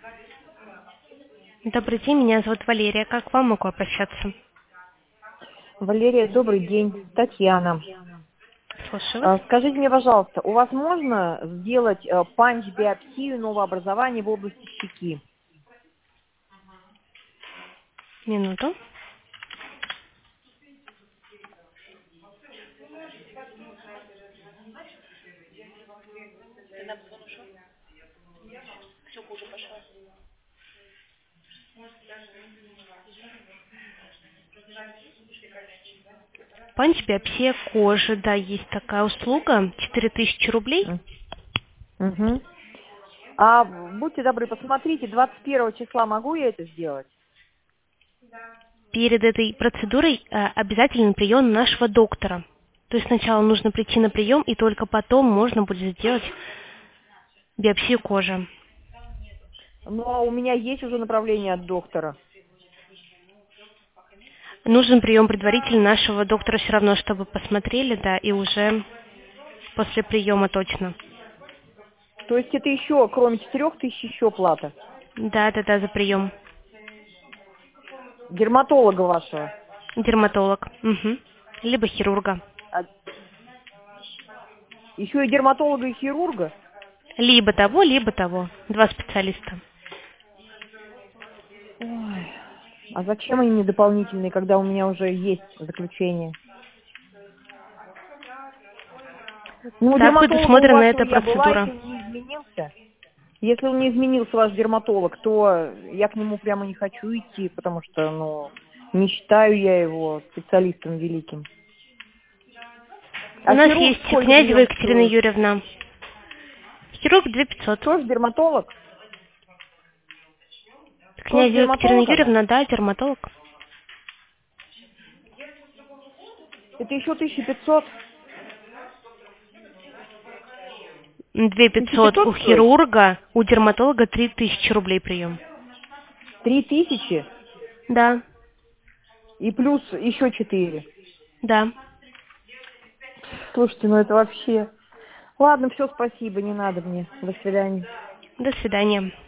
Добрый день, меня зовут Валерия. Как к вам могу обращаться? Валерия, добрый день. Татьяна. Слушаю вас. Скажите мне, пожалуйста, у вас можно сделать панч-биопсию нового образования в области щеки? Минуту. Панч-биопсия кожи, да, есть такая услуга, 4000 рублей. Угу. А будьте добры, посмотрите, 21 числа могу я это сделать? Перед этой процедурой обязательно прием нашего доктора. То есть сначала нужно прийти на прием, и только потом можно будет сделать биопсию кожи. Но у меня есть уже направление от доктора. Нужен прием предварительно нашего доктора все равно, чтобы посмотрели, да, и уже после приема точно. То есть это еще, кроме 4000, еще плата? Да, за прием. Дерматолога вашего? Дерматолог. Угу. Либо хирурга. Еще и дерматолога, и хирурга? Либо того. Два специалиста. Ой, а зачем они мне дополнительные, когда у меня уже есть заключение? Ну, у Так дерматолога у предусмотрена вашего эта я была, процедура. если он не изменился. Если он не изменился, ваш дерматолог, то я к нему прямо не хочу идти, потому что, не считаю я его специалистом великим. У А нас хирург есть сколько Князева прием Екатерина стоит? Юрьевна. Хирург 2500. Тоже дерматолог? Тоже Князева Екатерина дерматолог она? Юрьевна, да, дерматолог. Это еще 1500? 2500 у 1500 стоит? хирурга, у дерматолога 3000 рублей прием. 3000? Да, И плюс еще 4. да. Слушайте, это вообще... Ладно, все, спасибо, не надо мне. До свидания. До свидания.